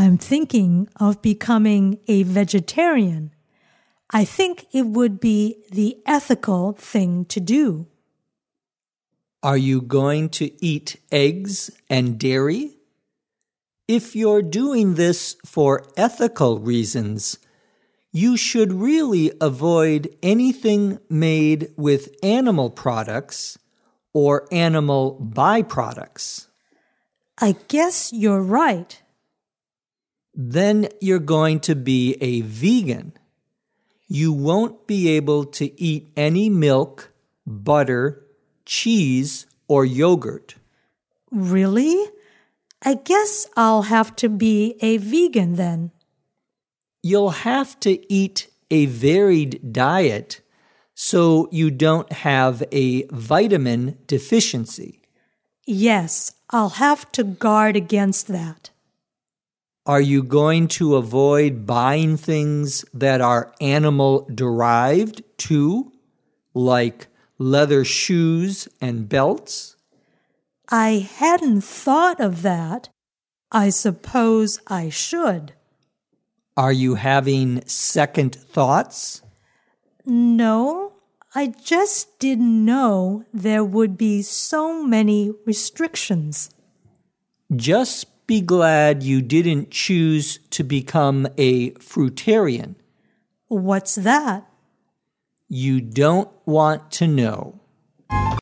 I'm thinking of becoming a vegetarian. I think it would be the ethical thing to do. Are you going to eat eggs and dairy? If you're doing this for ethical reasons, you should really avoid anything made with animal products or animal byproducts. I guess you're right. Then you're going to be a vegan. You won't be able to eat any milk, butter, cheese, or yogurt. Really? I guess I'll have to be a vegan then. You'll have to eat a varied diet so you don't have a vitamin deficiency. Yes, I'll have to guard against that. Are you going to avoid buying things that are animal-derived too, like leather shoes and belts? I hadn't thought of that. I suppose I should. Are you having second thoughts? No, I just didn't know there would be so many restrictions. Just be glad you didn't choose to become a fruitarian. What's that? You don't want to know.